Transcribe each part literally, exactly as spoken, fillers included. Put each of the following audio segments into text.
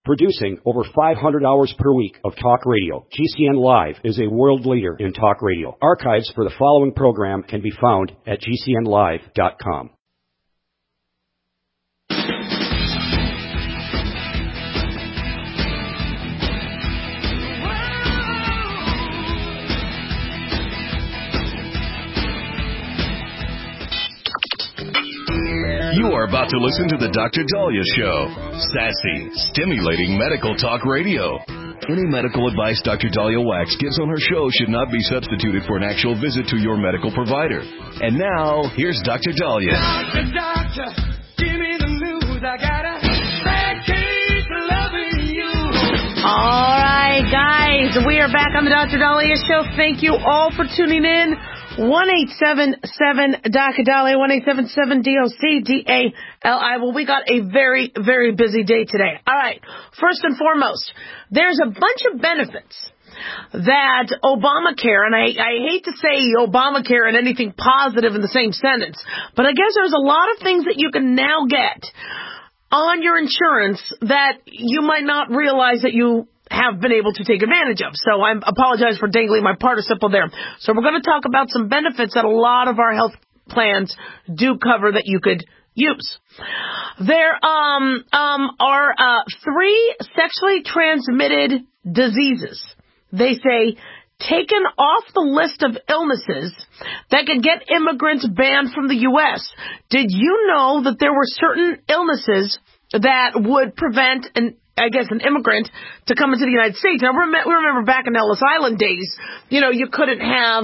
Producing over five hundred hours per week of talk radio, G C N Live is a world leader in talk radio. Archives for the following program can be found at G C N live dot com. You are about to listen to the Doctor Daliah Show. Sassy, stimulating medical talk radio. Any medical advice Doctor Daliah Wax gives on her show should not be substituted for an actual visit to your medical provider. And now, here's Doctor Daliah. Doctor, doctor, give me the news. I got a bad case of loving you. All right, guys, we are back on the Doctor Daliah Show. Thank you all for tuning in. one eight seven seven Doctor Daliah, one eight seven seven D O C D A L I. Well, we got a very, very busy day today. All right. First and foremost, there's a bunch of benefits that Obamacare, and I, I hate to say Obamacare and anything positive in the same sentence, but I guess there's a lot of things that you can now get on your insurance that you might not realize that you have been able to take advantage of. So I apologize for dangling my participle there. So we're going to talk about some benefits that a lot of our health plans do cover that you could use. There um, um, are uh, three sexually transmitted diseases, they say, taken off the list of illnesses that could get immigrants banned from the U S. Did you know that there were certain illnesses that would prevent an I guess, an immigrant to come into the United States? Now, we remember back in Ellis Island days, you know, you couldn't have,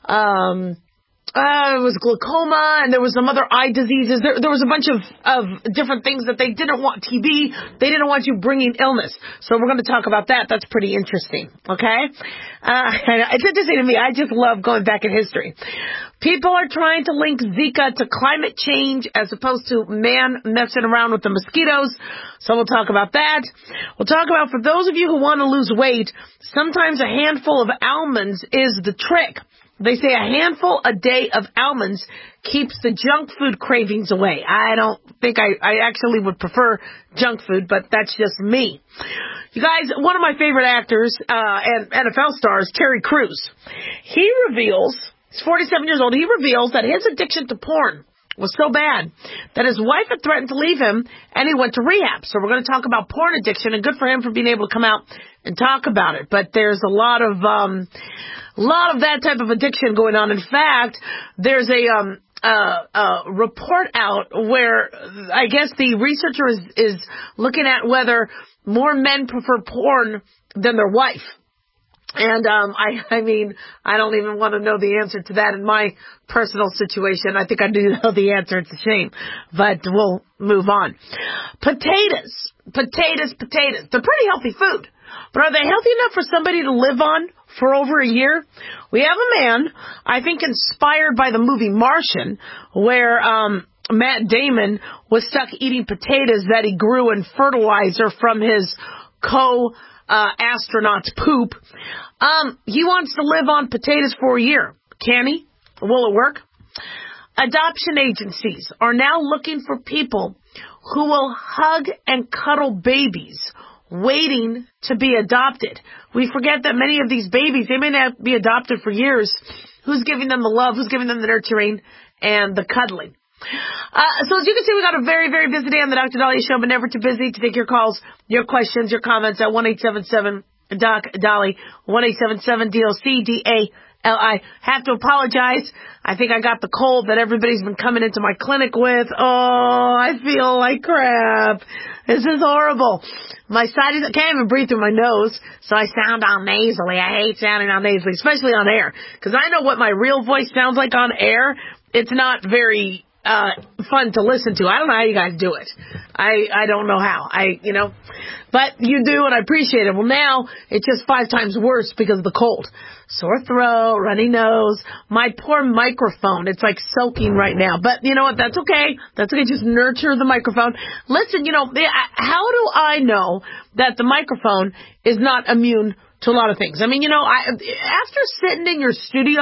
um, uh, it was glaucoma, and there was some other eye diseases. There, there was a bunch of, of different things that they didn't want. T B, they didn't want you bringing illness. So we're going to talk about that. That's pretty interesting, okay? Uh, it's interesting to me. I just love going back in history. People are trying to link Zika to climate change as opposed to man messing around with the mosquitoes. So we'll talk about that. We'll talk about, for those of you who want to lose weight, sometimes a handful of almonds is the trick. They say a handful a day of almonds keeps the junk food cravings away. I don't think I, I actually would prefer junk food, but that's just me. You guys, one of my favorite actors uh, and N F L stars, Terry Crews, he reveals, he's forty-seven years old, he reveals that his addiction to porn was so bad that his wife had threatened to leave him, and he went to rehab. So we're going to talk about porn addiction, and good for him for being able to come out and talk about it. But there's a lot of um, a lot of that type of addiction going on. In fact, there's a um, uh, uh, report out where I guess the researcher is, is looking at whether more men prefer porn than their wife. And, um, I, I mean, I don't even want to know the answer to that in my personal situation. I think I do know the answer. It's a shame, but we'll move on. Potatoes, potatoes, potatoes. They're pretty healthy food, but are they healthy enough for somebody to live on for over a year? We have a man, I think inspired by the movie Martian, where, um, Matt Damon was stuck eating potatoes that he grew in fertilizer from his co Uh, astronaut's poop. Um, he wants to live on potatoes for a year. Can he? Will it work? Adoption agencies are now looking for people who will hug and cuddle babies waiting to be adopted. We forget that many of these babies, they may not be adopted for years. Who's giving them the love? Who's giving them the nurturing and the cuddling? Uh, so as you can see, we got a very, very busy day on the Doctor Daliah Show, but never too busy to take your calls, your questions, your comments at one eight seven seven Doc Dali, one eight seven seven D O C D A L I. Have to apologize. I think I got the cold that everybody's been coming into my clinic with. Oh, I feel like crap. This is horrible. My side is, I can't even breathe through my nose, so I sound all nasally. I hate sounding all nasally, especially on air, because I know what my real voice sounds like on air. It's not very Uh, fun to listen to. I don't know how you guys do it. I, I don't know how. I, you know, but you do, and I appreciate it. Well, now it's just five times worse because of the cold. Sore throat, runny nose, my poor microphone. It's like soaking right now. But you know what? That's okay. That's okay. Just nurture the microphone. Listen, you know, how do I know that the microphone is not immune to a lot of things? I mean, you know, I, after sitting in your studio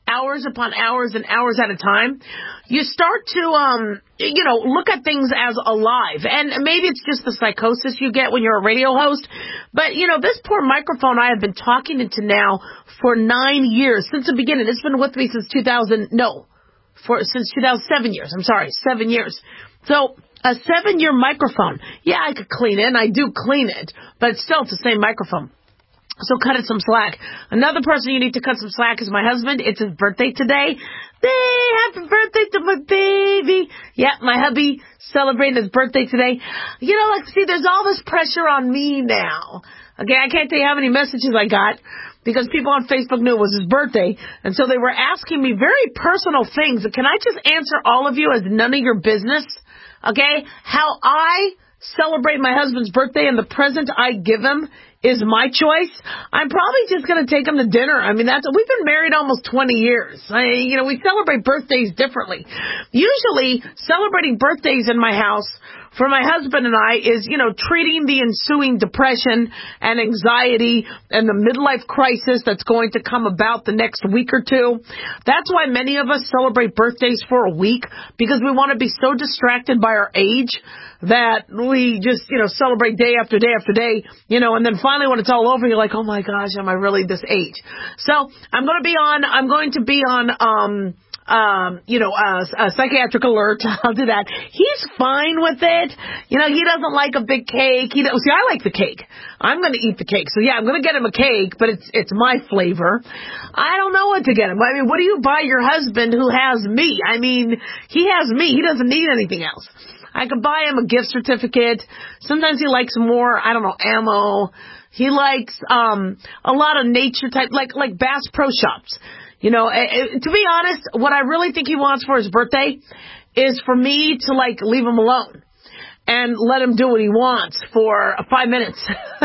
hours upon hours and hours at a time, you start to, um, you know, look at things as alive. And maybe it's just the psychosis you get when you're a radio host. But, you know, this poor microphone I have been talking into now for nine years, since the beginning. It's been with me since two thousand, no, for since two thousand seven years. I'm sorry, seven years. So a seven-year microphone. Yeah, I could clean it, and I do clean it, but still it's the same microphone. So cut it some slack. Another person you need to cut some slack is my husband. It's his birthday today. Hey, happy birthday to my baby. Yeah, my hubby celebrating his birthday today. You know, like, see, there's all this pressure on me now. Okay, I can't tell you how many messages I got because people on Facebook knew it was his birthday. And so they were asking me very personal things. Can I just answer all of you as none of your business? Okay, how I celebrate my husband's birthday and the present I give him is my choice. I'm probably just going to take him to dinner. I mean, that's, we've been married almost twenty years. I, you know, we celebrate birthdays differently. Usually, celebrating birthdays in my house for my husband and I is, you know, treating the ensuing depression and anxiety and the midlife crisis that's going to come about the next week or two. That's why many of us celebrate birthdays for a week, because we want to be so distracted by our age that we just, you know, celebrate day after day after day, you know, and then finally when it's all over, you're like, oh my gosh, am I really this age? So I'm going to be on, I'm going to be on, um, Um, you know, uh, a psychiatric alert. I'll do that. He's fine with it. You know, he doesn't like a big cake. He don't, see, I like the cake. I'm going to eat the cake. So yeah, I'm going to get him a cake, but it's, it's my flavor. I don't know what to get him. I mean, what do you buy your husband who has me? I mean, he has me. He doesn't need anything else. I could buy him a gift certificate. Sometimes he likes more, I don't know, ammo. He likes, um, a lot of nature type, like, like Bass Pro Shops. You know, to be honest, what I really think he wants for his birthday is for me to, like, leave him alone and let him do what he wants for five minutes.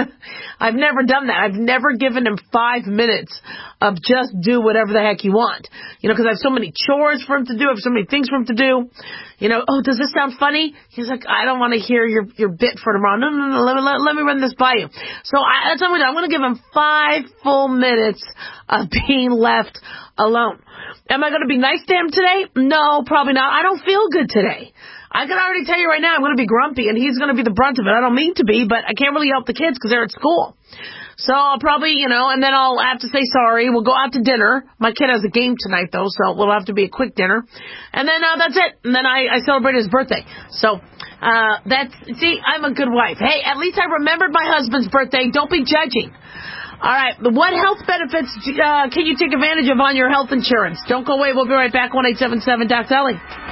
I've never done that. I've never given him five minutes of just do whatever the heck you want. You know, because I have so many chores for him to do. I have so many things for him to do. You know, oh, does this sound funny? He's like, I don't want to hear your your bit for tomorrow. No, no, no, let me, let, let me run this by you. So I, that's what I'm going to do. I'm going to give him five full minutes of being left alone. Am I going to be nice to him today? No, probably not. I don't feel good today. I can already tell you right now I'm going to be grumpy, and he's going to be the brunt of it. I don't mean to be, but I can't really help the kids because they're at school. So I'll probably, you know, and then I'll have to say sorry. We'll go out to dinner. My kid has a game tonight, though, so it'll have to be a quick dinner. And then uh, that's it. And then I, I celebrate his birthday. So uh, that's, see, I'm a good wife. Hey, at least I remembered my husband's birthday. Don't be judging. All right. What health benefits uh, can you take advantage of on your health insurance? Don't go away. We'll be right back. one eight seven seven Doc Ellie.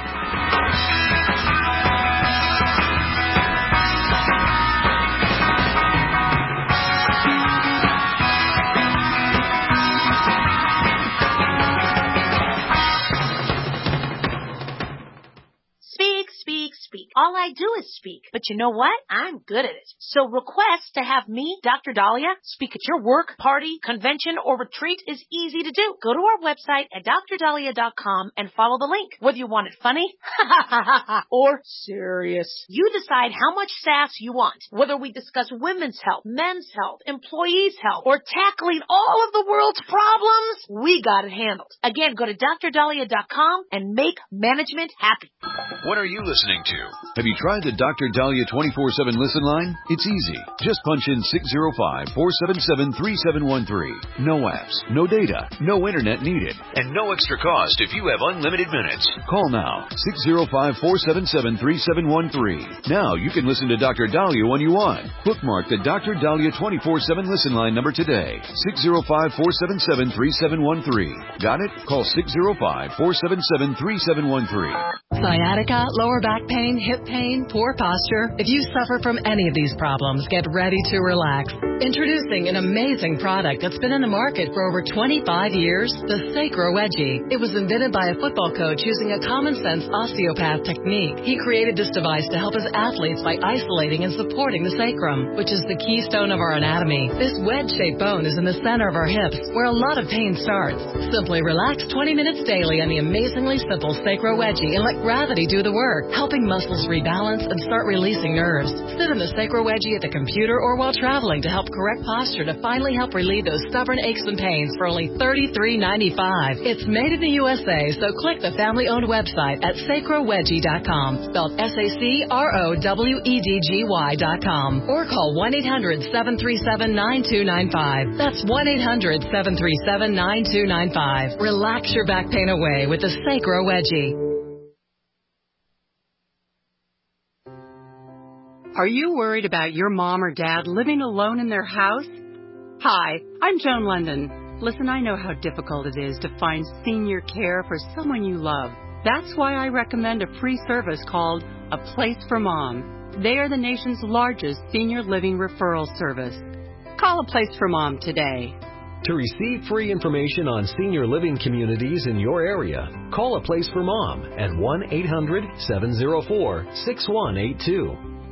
Speak. All I do is speak. But you know what? I'm good at it. So request to have me, Doctor Dahlia, speak at your work, party, convention, or retreat is easy to do. Go to our website at D R dahlia dot com and follow the link. Whether you want it funny or serious, you decide how much sass you want. Whether we discuss women's health, men's health, employees' health, or tackling all of the world's problems, we got it handled. Again, go to D R dahlia dot com and make management happy. What are you listening to? Have you tried the Doctor Dahlia twenty-four seven listen line? It's easy. Just punch in six zero five, four seven seven, three seven one three. No apps, no data, no internet needed, and no extra cost if you have unlimited minutes. Call now, six zero five, four seven seven, three seven one three. Now you can listen to Doctor Dahlia when you want. Bookmark the Doctor Dahlia twenty-four seven listen line number today, six zero five, four seven seven, three seven one three. Got it? Call six zero five, four seven seven, three seven one three. Sciatica, lower back pain, hip pain, poor posture. If you suffer from any of these problems, get ready to relax. Introducing an amazing product that's been in the market for over twenty-five years, the Sacro Wedgie. It was invented by a football coach using a common-sense osteopath technique. He created this device to help his athletes by isolating and supporting the sacrum, which is the keystone of our anatomy. This wedge-shaped bone is in the center of our hips, where a lot of pain starts. Simply relax twenty minutes daily on the amazingly simple Sacro Wedgie and let gravity do the work, helping muscles rebalance and start releasing nerves. Sit in the Sacro Wedgie at the computer or while traveling to help correct posture to finally help relieve those stubborn aches and pains for only thirty-three ninety-five. It's made in the U S A, so click the family-owned website at sacro wedgie dot com, spelled S A C R O W E D G Y dot com, or call one eight hundred seven three seven nine two nine five. That's one eight hundred seven three seven nine two nine five. Relax your back pain away with the Sacro Wedgie. Are you worried about your mom or dad living alone in their house? Hi, I'm Joan London. Listen, I know how difficult it is to find senior care for someone you love. That's why I recommend a free service called A Place for Mom. They are the nation's largest senior living referral service. Call A Place for Mom today. To receive free information on senior living communities in your area, call A Place for Mom at one eight hundred seven oh four six one eight two.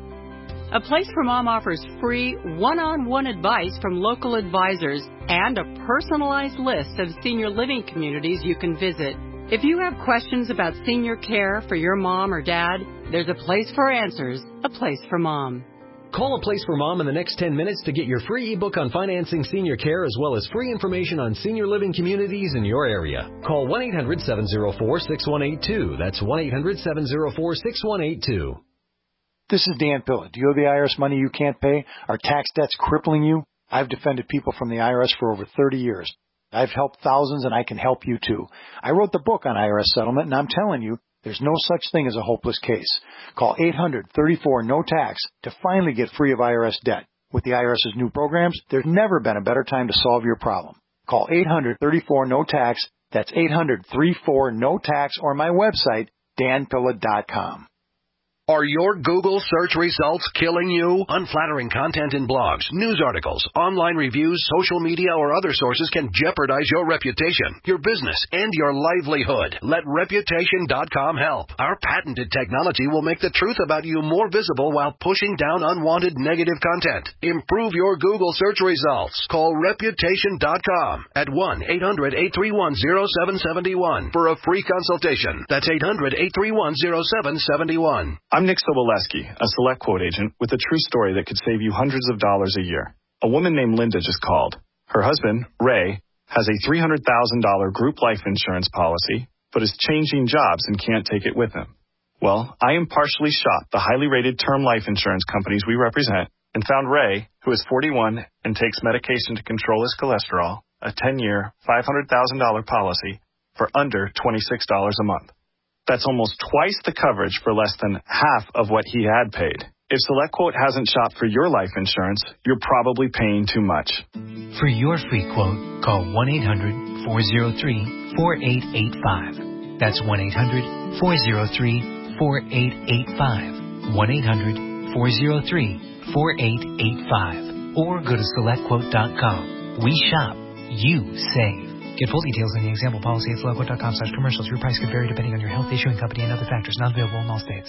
A Place for Mom offers free one-on-one advice from local advisors and a personalized list of senior living communities you can visit. If you have questions about senior care for your mom or dad, there's a place for answers, A Place for Mom. Call A Place for Mom in the next ten minutes to get your free ebook on financing senior care as well as free information on senior living communities in your area. Call one eight hundred seven oh four six one eight two. That's one eight hundred seven oh four six one eight two. This is Dan Pilla. Do you owe the I R S money you can't pay? Are tax debts crippling you? I've defended people from the I R S for over thirty years. I've helped thousands, and I can help you too. I wrote the book on I R S settlement, and I'm telling you, there's no such thing as a hopeless case. Call eight hundred thirty-four no tax to finally get free of I R S debt. With the IRS's new programs, there's never been a better time to solve your problem. Call eight hundred thirty-four no tax. That's eight hundred thirty-four no tax, or my website, dan pilla dot com. Are your Google search results killing you? Unflattering content in blogs, news articles, online reviews, social media, or other sources can jeopardize your reputation, your business, and your livelihood. Let reputation dot com help. Our patented technology will make the truth about you more visible while pushing down unwanted negative content. Improve your Google search results. Call reputation dot com at one eight hundred eight three one oh seven seven one for a free consultation. That's eight hundred eight three one oh seven seven one. I'm Nick Soboleski, a Select Quote agent with a true story that could save you hundreds of dollars a year. A woman named Linda just called. Her husband, Ray, has a three hundred thousand dollars group life insurance policy, but is changing jobs and can't take it with him. Well, I impartially shot the highly rated term life insurance companies we represent and found Ray, who is forty-one and takes medication to control his cholesterol, a ten-year, five hundred thousand dollars policy for under twenty-six dollars a month. That's almost twice the coverage for less than half of what he had paid. If SelectQuote hasn't shopped for your life insurance, you're probably paying too much. For your free quote, call one eight hundred four oh three four eight eight five. That's one eight hundred four oh three four eight eight five. one eight hundred four oh three four eight eight five. Or go to select quote dot com. We shop, you save. Get full details on the example policy at select quote dot com slash commercials. Your price could vary depending on your health, issuing company, and other factors. Not available in all states.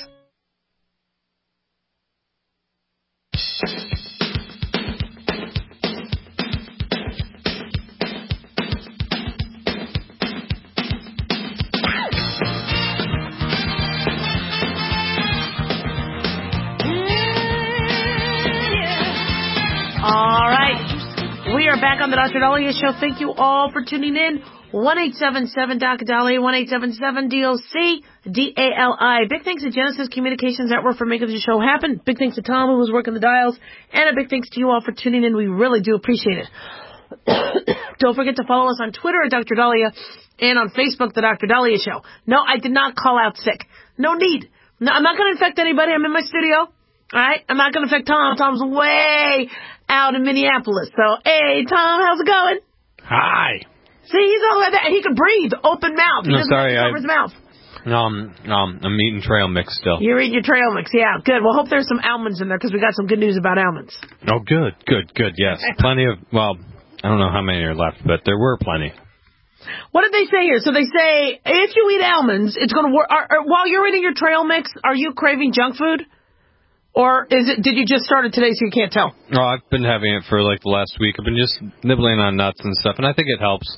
All right. We are back on the Doctor Dahlia Show. Thank you all for tuning in. one eight seven seven D O C Dahlia, one eight seven seven D O C D A L I. Big thanks to Genesis Communications Network for making the show happen. Big thanks to Tom, who was working the dials. And a big thanks to you all for tuning in. We really do appreciate it. Don't forget to follow us on Twitter at Doctor Dahlia and on Facebook, The Doctor Dahlia Show. No, I did not call out sick. No need. No, I'm not going to infect anybody. I'm in my studio. All right? I'm not going to infect Tom. Tom's way out in Minneapolis. So, hey, Tom, how's it going? Hi. See, he's all like that. He can breathe, open mouth. He no, doesn't sorry, have to I, cover his mouth. No, um, um, I'm eating trail mix still. You're eating your trail mix, yeah. Good. Well, hope there's some almonds in there because we got some good news about almonds. Oh, good, good, good, yes. Plenty of, well, I don't know how many are left, but there were plenty. What did they say here? So they say if you eat almonds, it's going to work. Are, are, while you're eating your trail mix, are you craving junk food? Or is it? Did you just start it today so you can't tell? Oh, I've been having it for like the last week. I've been just nibbling on nuts and stuff, and I think it helps.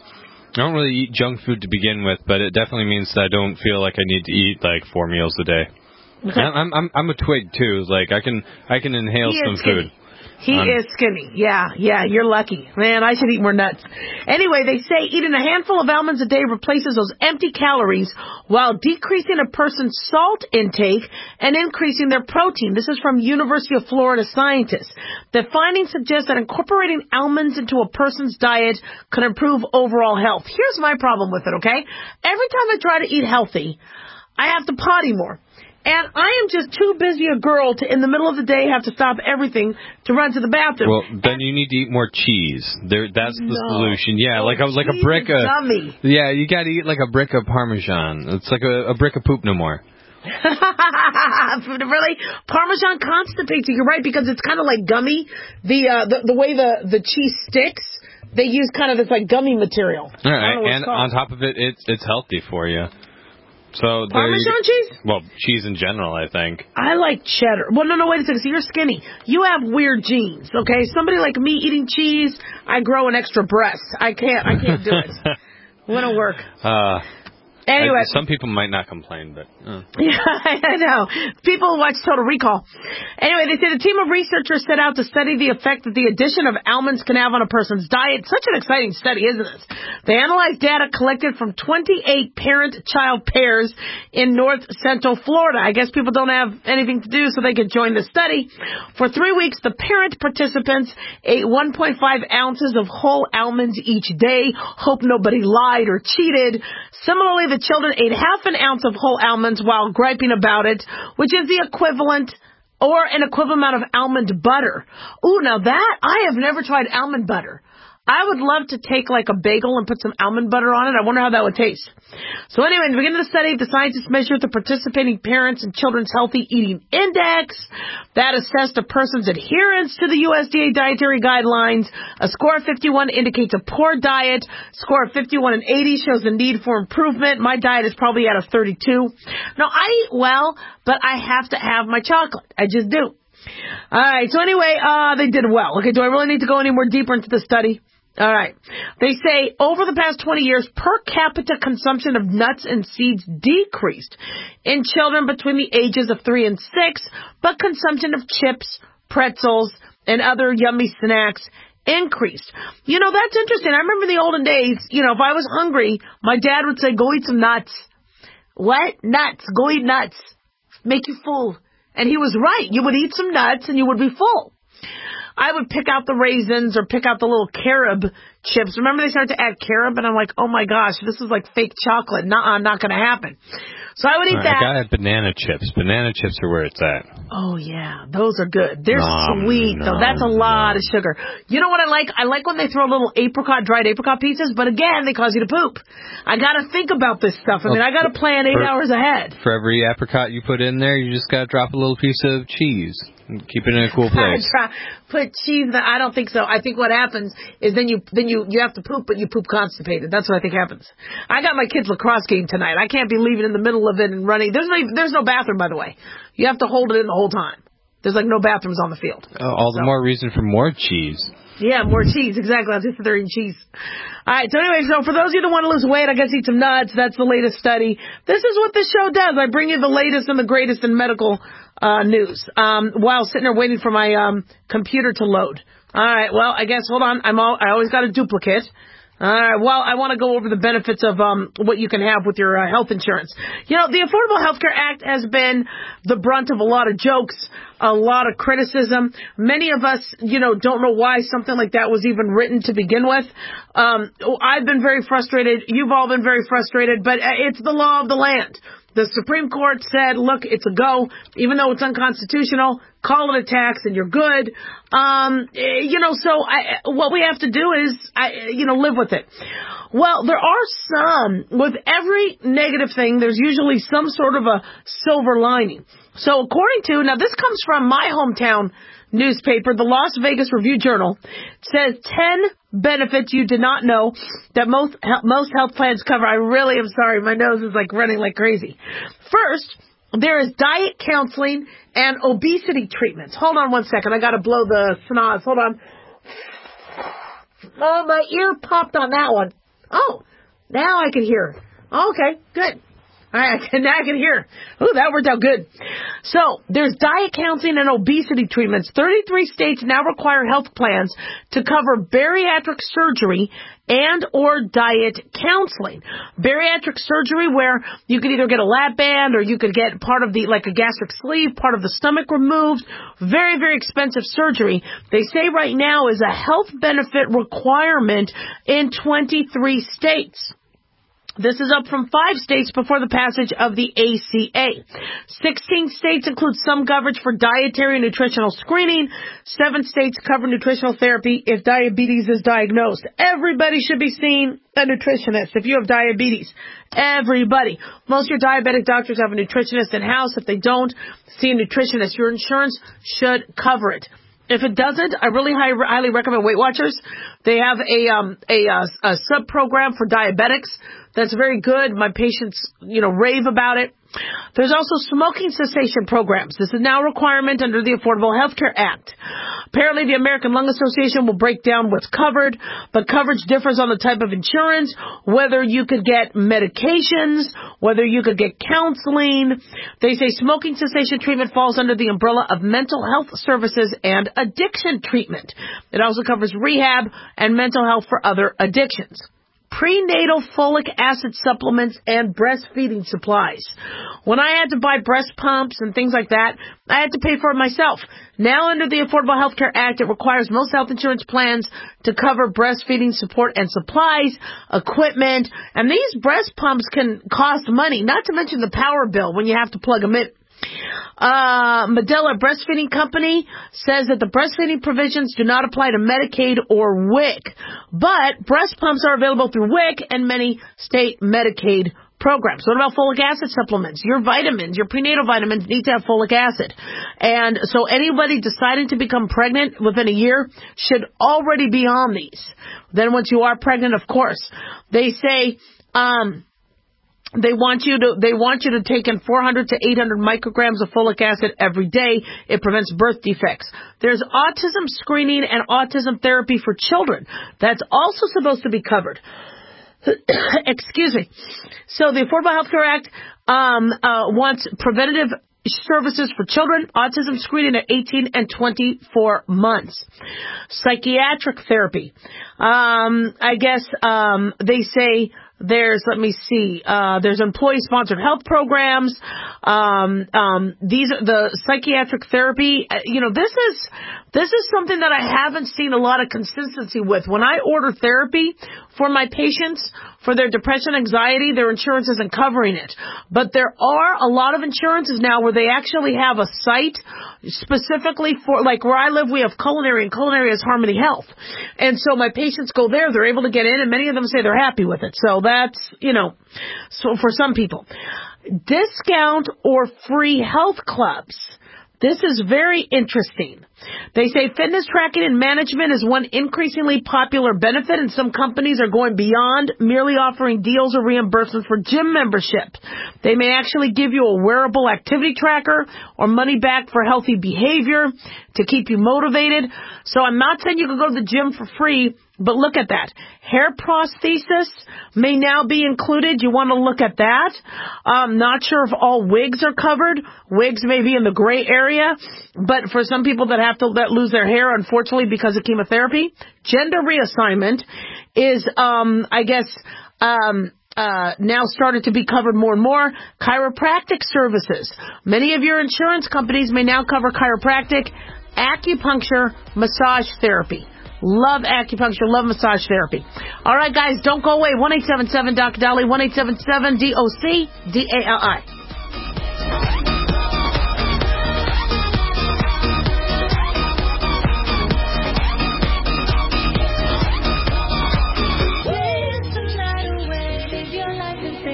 I don't really eat junk food to begin with, but it definitely means that I don't feel like I need to eat like four meals a day. Okay. I'm I'm I'm a twig too. Like I can I can inhale He some is skinny. food. He Um, is skinny. Yeah, yeah, you're lucky. Man, I should eat more nuts. Anyway, they say eating a handful of almonds a day replaces those empty calories while decreasing a person's salt intake and increasing their protein. This is from University of Florida scientists. The findings suggest that incorporating almonds into a person's diet can improve overall health. Here's my problem with it, okay? Every time I try to eat healthy, I have to potty more. And I am just too busy a girl to, in the middle of the day, have to stop everything to run to the bathroom. Well, then you need to eat more cheese. There, that's the No. solution. Yeah, Oh, like a like a cheese brick is of. yummy. Yeah, you got to eat like a brick of Parmesan. It's like a, a brick of poop no more. Really? Parmesan constipates you. You're right, because it's kind of like gummy. The, uh, the the way the, the cheese sticks, they use kind of this like gummy material. All right, and on top of it, it's it's healthy for you. So Parmesan you, cheese? Well, cheese in general, I think. I like cheddar. Well, no, no, wait a second. So you're skinny. You have weird genes, okay? Somebody like me eating cheese, I grow an extra breast. I can't, I can't do it. Wouldn't work. Uh, Anyway. I, some people might not complain, but... Uh. Yeah, I know. People watch Total Recall. Anyway, they say the team of researchers set out to study the effect that the addition of almonds can have on a person's diet. Such an exciting study, isn't it? They analyzed data collected from twenty-eight parent-child pairs in north central Florida. I guess people don't have anything to do, so they could join the study. For three weeks, the parent participants ate one point five ounces of whole almonds each day. Hope nobody lied or cheated. Similarly, the children ate half an ounce of whole almonds while griping about it, which is the equivalent or an equivalent amount of almond butter. Ooh, now that, I have never tried almond butter. I would love to take like a bagel and put some almond butter on it. I wonder how that would taste. So anyway, in the beginning of the study, the scientists measured the participating parents and children's healthy eating index. That assessed a person's adherence to the U S D A dietary guidelines. A score of fifty-one indicates a poor diet. Score of fifty-one and eighty shows the need for improvement. My diet is probably at a thirty-two. Now, I eat well, but I have to have my chocolate. I just do. All right, so anyway, uh, they did well. Okay, do I really need to go any more deeper into the study? All right. They say over the past twenty years, per capita consumption of nuts and seeds decreased in children between the ages of three and six, but consumption of chips, pretzels, and other yummy snacks increased. You know, that's interesting. I remember in the olden days, you know, if I was hungry, my dad would say, go eat some nuts. What? Nuts. Go eat nuts. Make you full. And he was right. You would eat some nuts and you would be full. I would pick out the raisins or pick out the little carob chips. Remember they started to add carob, and I'm like, oh my gosh, this is like fake chocolate. Nuh-uh, not going to happen. So I would eat All right, that. I gotta have banana chips. Banana chips are where it's at. Oh yeah, those are good. They're Nom, sweet though. nom, That's a lot of sugar. You know what I like? I like when they throw little apricot, dried apricot pieces, but again, they cause you to poop. I gotta think about this stuff. I mean, I gotta plan eight For- hours ahead. For every apricot you put in there, you just gotta drop a little piece of cheese and keep it in a cool place. Try, put cheese in the, I don't think so. I think what happens is then you then you, you have to poop, but you poop constipated. That's what I think happens. I got my kids' lacrosse game tonight. I can't be leaving in the middle of it and running. There's no there's no bathroom, by the way. You have to hold it in the whole time. There's like no bathrooms on the field. Uh, all the So. more reason for more cheese. Yeah, more cheese. Exactly. I was just there eating cheese. All right. So anyway, so for those of you that want to lose weight, I guess eat some nuts. That's the latest study. This is what this show does. I bring you the latest and the greatest in medical uh, news um, while sitting there waiting for my um, computer to load. All right. Well, I guess, hold on. I'm all, I always got a duplicate. All right. Well, I want to go over the benefits of um, what you can have with your uh, health insurance. You know, the Affordable Health Care Act has been the brunt of a lot of jokes, a lot of criticism. Many of us, you know, don't know why something like that was even written to begin with. Um, I've been very frustrated. You've all been very frustrated, but it's the law of the land. The Supreme Court said, look, it's a go, even though it's unconstitutional, call it a tax and you're good. Um, you know, so I, what we have to do is, I, you know, live with it. Well, there are some, with every negative thing, there's usually some sort of a silver lining. So according to, now this comes from my hometown newspaper, the Las Vegas Review-Journal, says ten benefits you did not know that most most health plans cover. I really am sorry. My nose is like running like crazy. First, there is diet counseling and obesity treatments. Hold on one second. I got to blow the snot. Hold on. Oh, my ear popped on that one. Oh, Now I can hear. Okay, good. All right, I can, now I can hear. Ooh, that worked out good. So, there's diet counseling and obesity treatments. thirty-three states now require health plans to cover bariatric surgery and or diet counseling. Bariatric surgery where you could either get a lap band or you could get part of the, like a gastric sleeve, part of the stomach removed. Very, very expensive surgery. They say right now is a health benefit requirement in twenty-three states. This is up from five states before the passage of the A C A. sixteen states include some coverage for dietary and nutritional screening. Seven states cover nutritional therapy if diabetes is diagnosed. Everybody should be seeing a nutritionist if you have diabetes. Everybody. Most of your diabetic doctors have a nutritionist in-house. If they don't, see a nutritionist. Your insurance should cover it. If it doesn't, I really high, highly recommend Weight Watchers. They have a um a, a, a sub program for diabetics that's very good. My patients, you know, rave about it. There's also smoking cessation programs. This is now a requirement under the Affordable Health Care Act. Apparently, the American Lung Association will break down what's covered, but coverage differs on the type of insurance, whether you could get medications, whether you could get counseling. They say smoking cessation treatment falls under the umbrella of mental health services and addiction treatment. It also covers rehab and mental health for other addictions. Prenatal folic acid supplements and breastfeeding supplies. When I had to buy breast pumps and things like that, I had to pay for it myself. Now, under the Affordable Health Care Act, it requires most health insurance plans to cover breastfeeding support and supplies, equipment, and these breast pumps can cost money, not to mention the power bill when you have to plug them in. Uh, Medela Breastfeeding Company says that the breastfeeding provisions do not apply to Medicaid or W I C, but breast pumps are available through W I C and many state Medicaid programs. What about folic acid supplements? Your vitamins, your prenatal vitamins need to have folic acid. And so anybody deciding to become pregnant within a year should already be on these. Then once you are pregnant, of course, they say, um, They want you to, they want you to take in four hundred to eight hundred micrograms of folic acid every day. It prevents birth defects. There's autism screening and autism therapy for children. That's also supposed to be covered. Excuse me. So the Affordable Health Care Act, um, uh, wants preventative services for children, autism screening at eighteen and twenty-four months. Psychiatric therapy. Um, I guess, um, they say, There's, let me see, uh, there's employee-sponsored health programs. Um, um, these are the psychiatric therapy. Uh, you know, this is, this is something that I haven't seen a lot of consistency with. When I order therapy for my patients, for their depression, anxiety, their insurance isn't covering it. But there are a lot of insurances now where they actually have a site specifically for, like where I live, we have culinary, and culinary has Harmony Health. And so my patients go there, they're able to get in, and many of them say they're happy with it. So that's, you know, so for some people. Discount or free health clubs. This is very interesting. They say fitness tracking and management is one increasingly popular benefit, and some companies are going beyond merely offering deals or reimbursements for gym membership. They may actually give you a wearable activity tracker or money back for healthy behavior to keep you motivated. So I'm not saying you can go to the gym for free, but look at that. Hair prosthesis may now be included. You want to look at that. I'm not sure if all wigs are covered. Wigs may be in the gray area, but for some people that have to let lose their hair, unfortunately, because of chemotherapy, gender reassignment is, um, I guess, um, Uh, now started to be covered more and more. Chiropractic services. Many of your insurance companies may now cover chiropractic, acupuncture, massage therapy. Love acupuncture, love massage therapy. All right, guys, don't go away. one eight seven seven D O C Dolly, one eight seven seven D O C D A L I.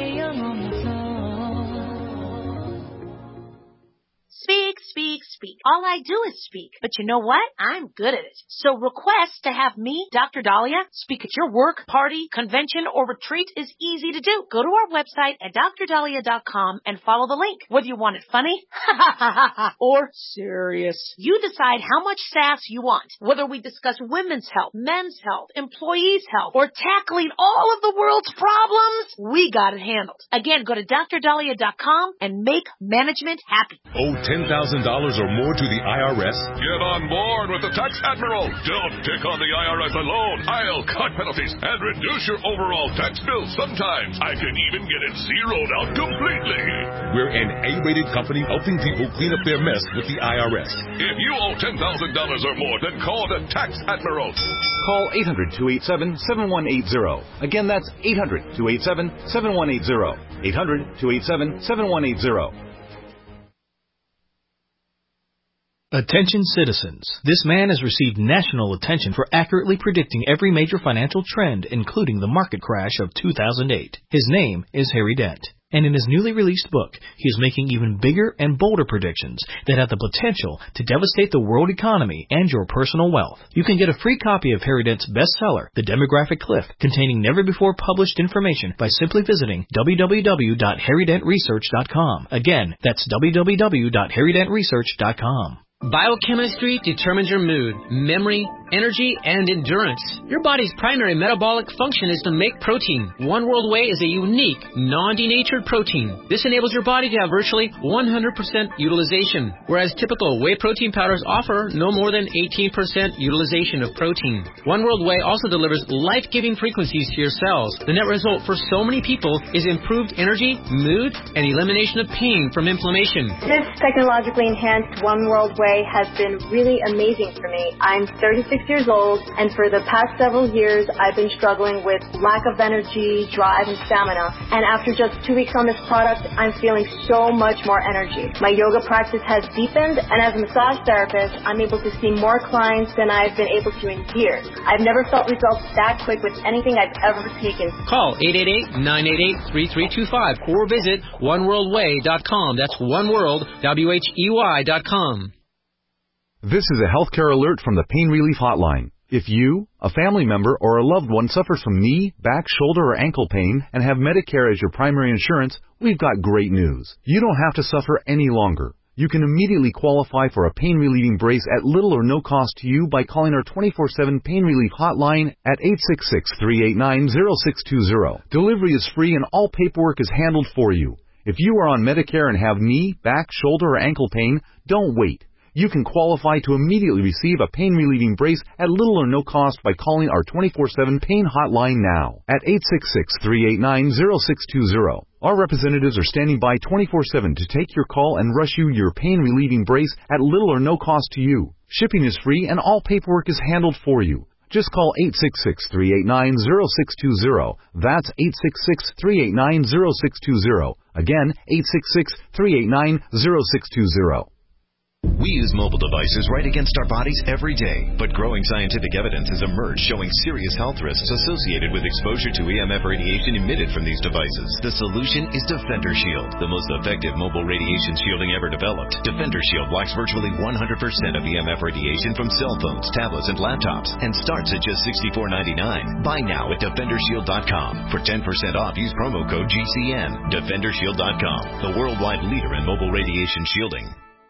Speak, speak, speak. All I do is speak. But you know what? I'm good at it. So request to have me, Doctor Dahlia, speak at your work, party, convention, or retreat is easy to do. Go to our website at dr dahlia dot com and follow the link. Whether you want it funny or serious, you decide how much sass you want. Whether we discuss women's health, men's health, employees' health, or tackling all of the world's problems, we got it handled. Again, go to dr dahlia dot com and make management happy. Owe ten thousand dollars or more to the I R S? Get on board with the Tax Admiral. Don't take on the I R S alone. I'll cut penalties and reduce your overall tax bill. Sometimes I can even get it zeroed out completely. We're an A-rated company helping people clean up their mess with the I R S. If you owe ten thousand dollars or more, then call the Tax Admiral. Call eight hundred, two eight seven, seven one eight zero. Again, that's eight hundred, two eight seven, seven one eight zero. eight hundred, two eight seven, seven one eight zero. Attention citizens. This man has received national attention for accurately predicting every major financial trend, including the market crash of two thousand eight. His name is Harry Dent. And in his newly released book, he is making even bigger and bolder predictions that have the potential to devastate the world economy and your personal wealth. You can get a free copy of Harry Dent's bestseller, The Demographic Cliff, containing never-before-published information by simply visiting w w w dot harry dent research dot com. Again, that's w w w dot harry dent research dot com. Biochemistry determines your mood, memory, energy, and endurance. Your body's primary metabolic function is to make protein. One World Whey is a unique, non-denatured protein. This enables your body to have virtually one hundred percent utilization, whereas typical whey protein powders offer no more than eighteen percent utilization of protein. One World Whey also delivers life-giving frequencies to your cells. The net result for so many people is improved energy, mood, and elimination of pain from inflammation. This technologically enhanced One World Whey has been really amazing for me. I'm thirty-six years old, and for the past several years, I've been struggling with lack of energy, drive, and stamina. And after just two weeks on this product, I'm feeling so much more energy. My yoga practice has deepened, and as a massage therapist, I'm able to see more clients than I've been able to in years. I've never felt results that quick with anything I've ever taken. Call eight eight eight, nine eight eight, three three two five or visit one world way dot com. That's oneworld, W H E Y dot com. This is a healthcare alert from the Pain Relief Hotline. If you, a family member, or a loved one suffers from knee, back, shoulder, or ankle pain and have Medicare as your primary insurance, we've got great news. You don't have to suffer any longer. You can immediately qualify for a pain-relieving brace at little or no cost to you by calling our twenty-four seven Pain Relief Hotline at eight six six, three eight nine, zero six two zero. Delivery is free and all paperwork is handled for you. If you are on Medicare and have knee, back, shoulder, or ankle pain, don't wait. You can qualify to immediately receive a pain-relieving brace at little or no cost by calling our twenty-four seven Pain Hotline now at eight six six, three eight nine, zero six two zero. Our representatives are standing by twenty-four seven to take your call and rush you your pain-relieving brace at little or no cost to you. Shipping is free and all paperwork is handled for you. Just call eight six six, three eight nine, zero six two zero. That's eight six six, three eight nine, zero six two zero. Again, eight six six, three eight nine, zero six two zero. We use mobile devices right against our bodies every day, but growing scientific evidence has emerged showing serious health risks associated with exposure to E M F radiation emitted from these devices. The solution is Defender Shield, the most effective mobile radiation shielding ever developed. Defender Shield blocks virtually one hundred percent of E M F radiation from cell phones, tablets, and laptops, and starts at just sixty-four ninety-nine. Buy now at defender shield dot com. For ten percent off, use promo code G C N. defender shield dot com, the worldwide leader in mobile radiation shielding.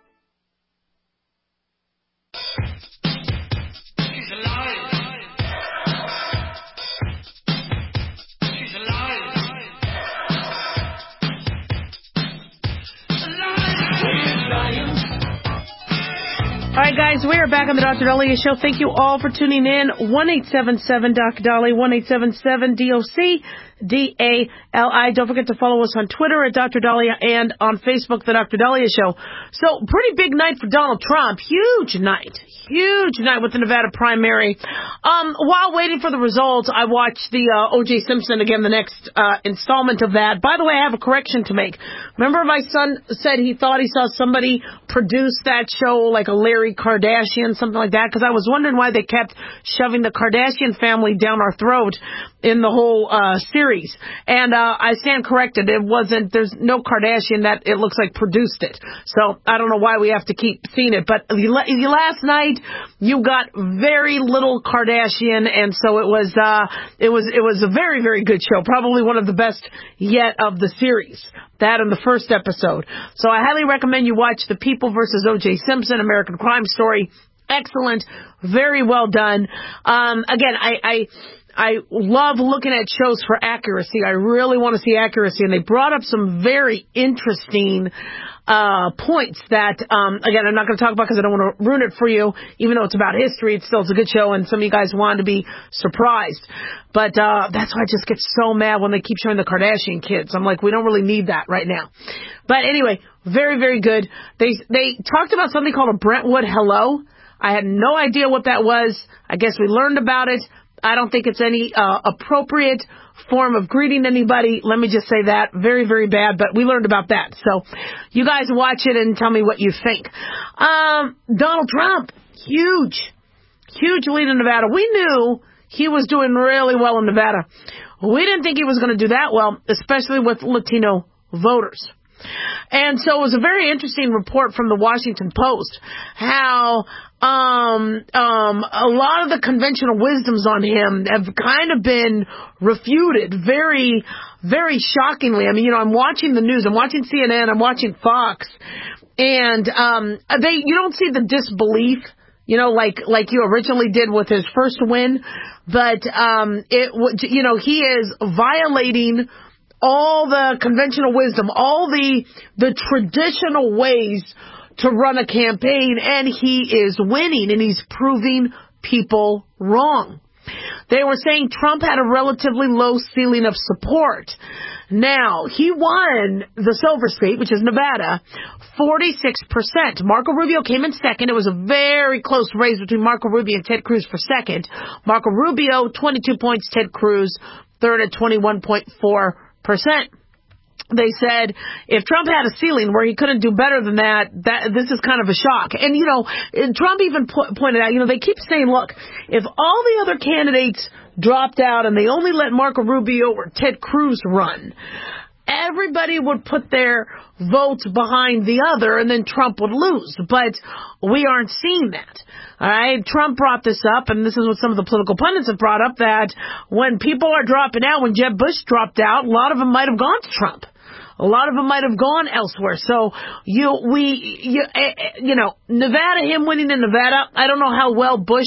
All right, guys, we are back on the Doctor Dahlia Show. Thank you all for tuning in. one eight seven seven Doc Dahlia, one eight seven seven D O C D A L I. Don't forget to follow us on Twitter at Doctor Dahlia and on Facebook, The Doctor Dahlia Show. So, pretty big night for Donald Trump. Huge night. Huge night with the Nevada primary. Um, while waiting for the results, I watched the uh, O J Simpson again, the next uh, installment of that. By the way, I have a correction to make. Remember my son said he thought he saw somebody produce that show like a Larry Kardashian Kardashian, something like that, because I was wondering why they kept shoving the Kardashian family down our throat in the whole uh series. And uh I stand corrected. It wasn't, there's no Kardashian that it looks like produced it. So I don't know why we have to keep seeing it. But last night, you got very little Kardashian, and so it was, uh it was, it was a very, very good show. Probably one of the best yet of the series. That in the first episode. So I highly recommend you watch The People versus O J Simpson, American Crime Story. Excellent. Very well done. Um, again, I, I, I love looking at shows for accuracy. I really want to see accuracy. And they brought up some very interesting uh points that, um again, I'm not going to talk about because I don't want to ruin it for you. Even though it's about history, it's still it's a good show, and some of you guys wanted to be surprised. But uh that's why I just get so mad when they keep showing the Kardashian kids. I'm like, we don't really need that right now. But anyway, very, very good. They they talked about something called a Brentwood Hello. I had no idea what that was. I guess we learned about it. I don't think it's any uh, appropriate form of greeting anybody. Let me just say that. Very, very bad, but we learned about that. So you guys watch it and tell me what you think. Um, Donald Trump, huge, huge lead in Nevada. We knew he was doing really well in Nevada. We didn't think he was going to do that well, especially with Latino voters. And so it was a very interesting report from the Washington Post how um um a lot of the conventional wisdoms on him have kind of been refuted very, very shockingly. I mean, you know, I'm watching the news. I'm watching C N N. I'm watching Fox. And um they you don't see the disbelief, you know, like like you originally did with his first win. But, um it you know, he is violating all the conventional wisdom, all the the traditional ways to run a campaign, and he is winning, and he's proving people wrong. They were saying Trump had a relatively low ceiling of support. Now, he won the Silver State, which is Nevada, forty-six percent. Marco Rubio came in second. It was a very close race between Marco Rubio and Ted Cruz for second. Marco Rubio, twenty-two points. Ted Cruz, third at twenty-one point four percent. They said if Trump had a ceiling where he couldn't do better than that, that this is kind of a shock. And, you know, Trump even po- pointed out, you know, they keep saying, look, if all the other candidates dropped out and they only let Marco Rubio or Ted Cruz run, everybody would put their votes behind the other and then Trump would lose. But we aren't seeing that. All right. Trump brought this up, and this is what some of the political pundits have brought up, that when people are dropping out, when Jeb Bush dropped out, a lot of them might have gone to Trump. A lot of them might have gone elsewhere. So, you, we, you, you know, Nevada, him winning in Nevada, I don't know how well Bush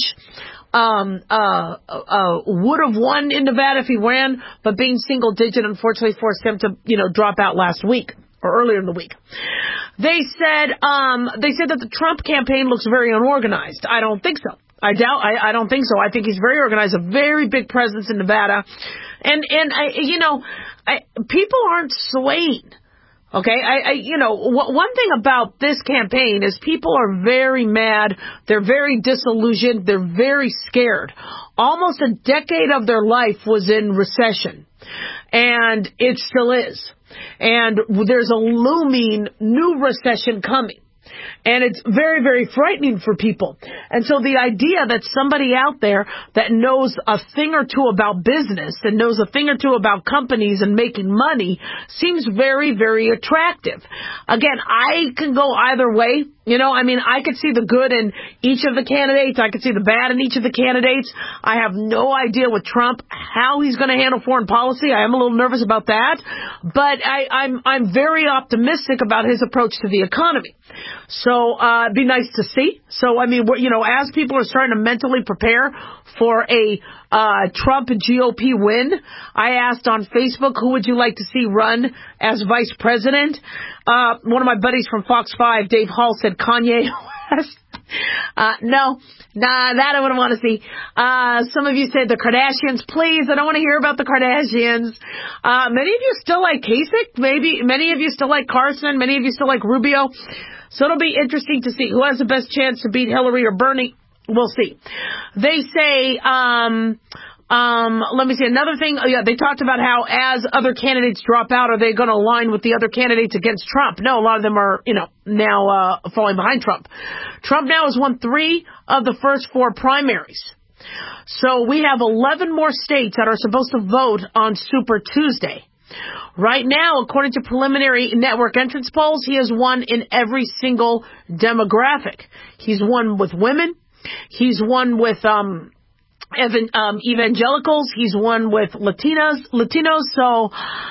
um, uh, uh, would have won in Nevada if he ran, but being single digit unfortunately forced him to, you know, drop out last week or earlier in the week. They said, um, they said that the Trump campaign looks very unorganized. I don't think so. I doubt, I, I don't think so. I think he's very organized, a very big presence in Nevada. And, and I, you know, I, people aren't swaying. Okay, I, I you know, w- one thing about this campaign is people are very mad. They're very disillusioned. They're very scared. Almost a decade of their life was in recession, and it still is. And there's a looming new recession coming. And it's very, very frightening for people. And so the idea that somebody out there that knows a thing or two about business and knows a thing or two about companies and making money seems very, very attractive. Again, I can go either way. You know, I mean, I could see the good in each of the candidates. I could see the bad in each of the candidates. I have no idea with Trump how he's going to handle foreign policy. I am a little nervous about that. But I, I'm, I'm very optimistic about his approach to the economy. So, uh, it'd be nice to see. So, I mean, we're, you know, as people are starting to mentally prepare for a, uh, Trump G O P win, I asked on Facebook, who would you like to see run as vice president? Uh, one of my buddies from Fox five, Dave Hall, said Kanye West. Uh, no, nah, that I wouldn't want to see. Uh, some of you said the Kardashians. Please, I don't want to hear about the Kardashians. Uh, many of you still like Kasich. Maybe, many of you still like Carson. Many of you still like Rubio. So it'll be interesting to see who has the best chance to beat Hillary or Bernie. We'll see. They say, um, Um, let me see, another thing, oh, yeah, they talked about how as other candidates drop out, are they going to align with the other candidates against Trump? No, a lot of them are, you know, now uh, falling behind Trump. Trump now has won three of the first four primaries. So we have eleven more states that are supposed to vote on Super Tuesday. Right now, according to preliminary network entrance polls, he has won in every single demographic. He's won with women. He's won with um, evan, um evangelicals. He's won with Latinas, Latinos. So,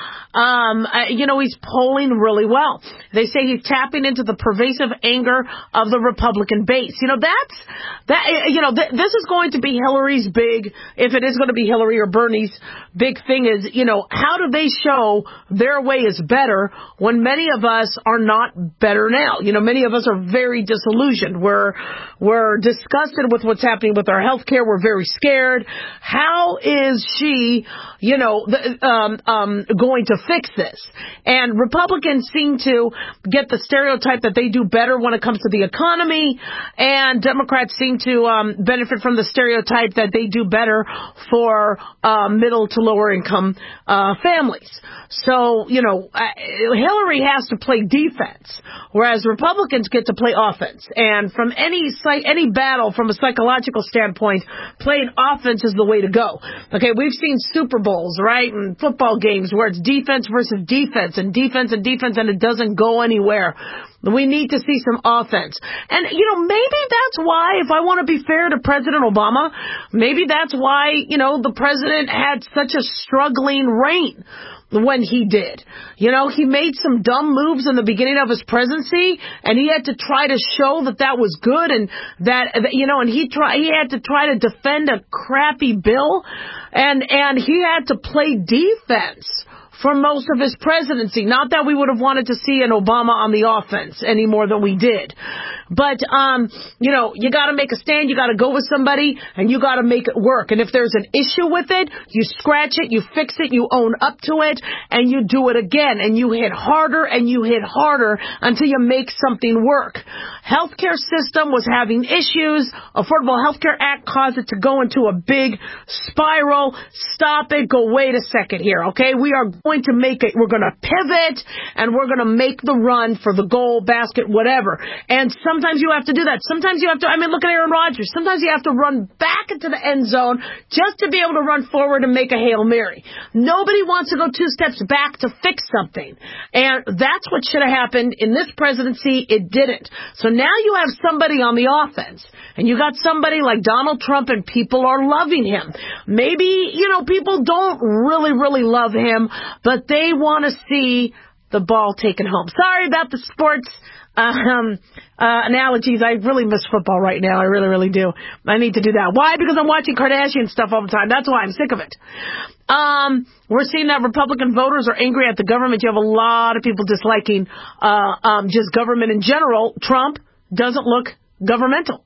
um, uh, you know, he's polling really well. They say he's tapping into the pervasive anger of the Republican base. You know, that's, that, you know, th- this is going to be Hillary's big, if it is going to be Hillary or Bernie's big thing is, you know, how do they show their way is better when many of us are not better now? You know, many of us are very disillusioned. We're, we're disgusted with what's happening with our health care. We're very scared. How is she, you know, the, um, um, going to fix this? And Republicans seem to get the stereotype that they do better when it comes to the economy, and Democrats seem to um, benefit from the stereotype that they do better for uh, middle to lower income uh, families. So, you know, uh, Hillary has to play defense, whereas Republicans get to play offense. And from any any battle from a psychological standpoint, playing offense is the way to go. Okay, we've seen Super Bowls, right, and football games where it's defense versus defense and defense and defense, and it doesn't go anywhere. We need to see some offense. And, you know, maybe that's why, if I want to be fair to President Obama, maybe that's why, you know, the president had such a struggling reign when he did. You know, he made some dumb moves in the beginning of his presidency, and he had to try to show that that was good, and that, you know, and he try, he had to try to defend a crappy bill, and, and he had to play defense for most of his presidency. Not that we would have wanted to see an Obama on the offense any more than we did. But, um, you know, you got to make a stand. You got to go with somebody, and you got to make it work. And if there's an issue with it, you scratch it, you fix it, you own up to it, and you do it again. And you hit harder, and you hit harder until you make something work. Healthcare system was having issues. Affordable Health Care Act caused it to go into a big spiral. Stop it. Go, wait a second here, okay? We are going to make it. We're going to pivot, and we're going to make the run for the goal, basket, whatever. And sometimes you have to do that. Sometimes you have to, I mean, look at Aaron Rodgers. Sometimes you have to run back into the end zone just to be able to run forward and make a Hail Mary. Nobody wants to go two steps back to fix something. And that's what should have happened in this presidency. It didn't. So now you have somebody on the offense, and you got somebody like Donald Trump, and people are loving him. Maybe, you know, people don't really, really love him, but they want to see the ball taken home. Sorry about the sports um, uh, analogies. I really miss football right now. I really, really do. I need to do that. Why? Because I'm watching Kardashian stuff all the time. That's why I'm sick of it. Um, we're seeing that Republican voters are angry at the government. You have a lot of people disliking uh, um, just government in general. Trump doesn't look governmental.